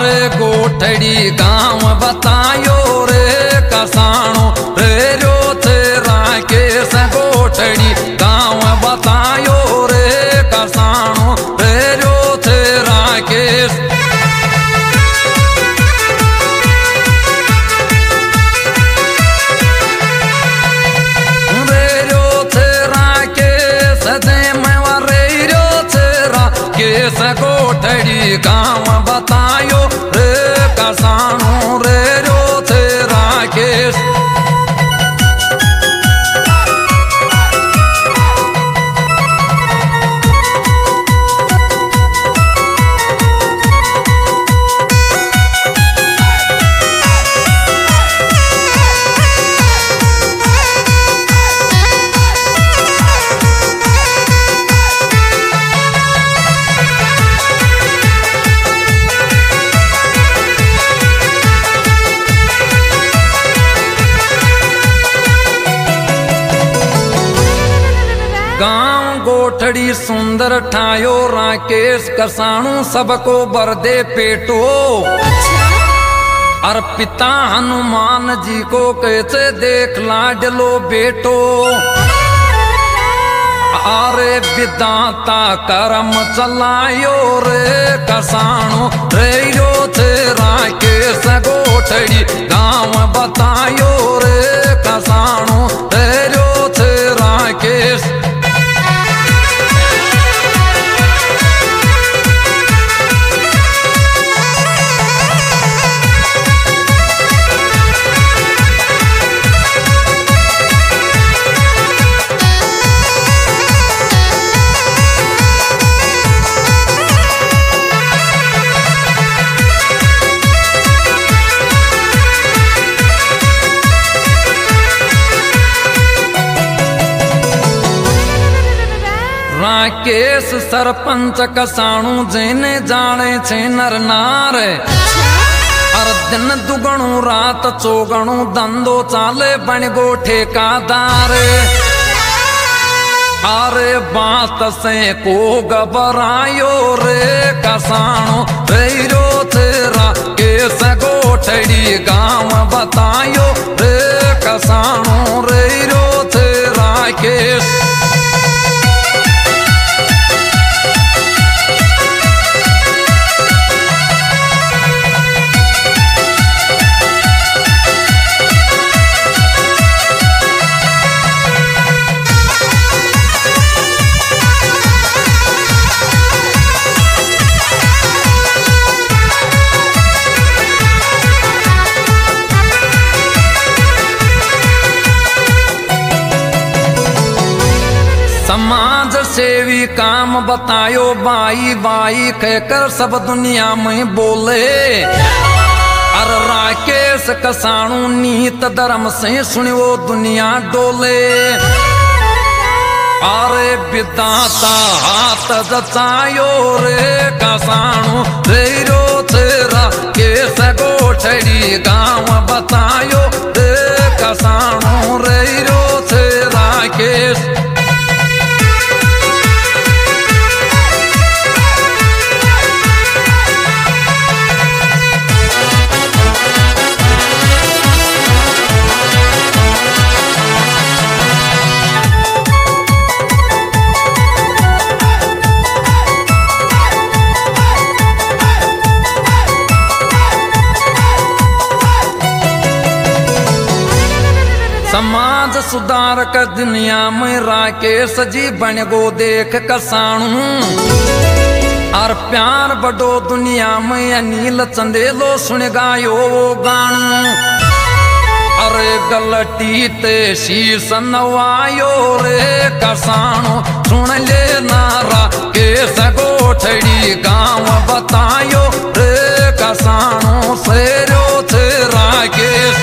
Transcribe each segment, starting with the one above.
अरे गोठड़ी गांव बतायो रे कसाणो रे रो थे राकेश गोठड़ी गांव बतायो रे कसाणो रे रो थे राकेश गोठड़ी गांव बतायो रे कसाणो रे रो थे राकेश गांव गोठड़ी सुंदर ठायो राकेश कसाणु सबको बरदे पेटो और पिता हनुमान जी को कैसे देख लाडलो बेटो अरे विदाता करम चलायो रे कसाणु रे रो थे राकेश गोठड़ी गांव बतायो रे कसाणु रे रो थे राकेश राकेश सरपंच कसाणु जेने जाने छे नर नार और दिन दुगणु रात चौगणु धंधो चाले बन गो ठेकादार अरे बात से को घबरायो रे कसाणु रे रो थे राकेश गोठड़ी गांव बतायो रे कसाणु रे रो थे राकेश समाज सेवी काम बतायो बाई बाई कहकर सब दुनिया में बोले और राकेश कसाणु नीत धर्म से सुनियो दुनिया डोले अरे विदाता हाथ जचायो रे कसाणु रे रो थे राकेश गोठड़ी गांव बतायो रे कसाणु रे रो थे राकेश समाज सुधारक दुनिया में राकेश जी बन गो देख कसाणु और प्यार बड़ो दुनिया में अनिल चंदेलो सुन गायो वो गाणु अरे गलती ते शीश नवायो रे कसाणु सुन ले नारा केस गोठड़ी गांव बतायो रे कसाणु से रो थे राकेश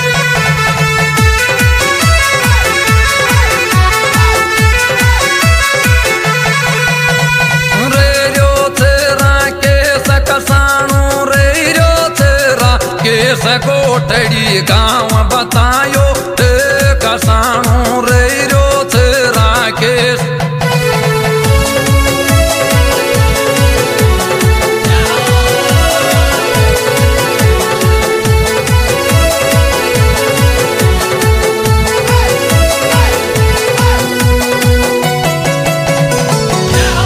गोठड़ी गांव बतायो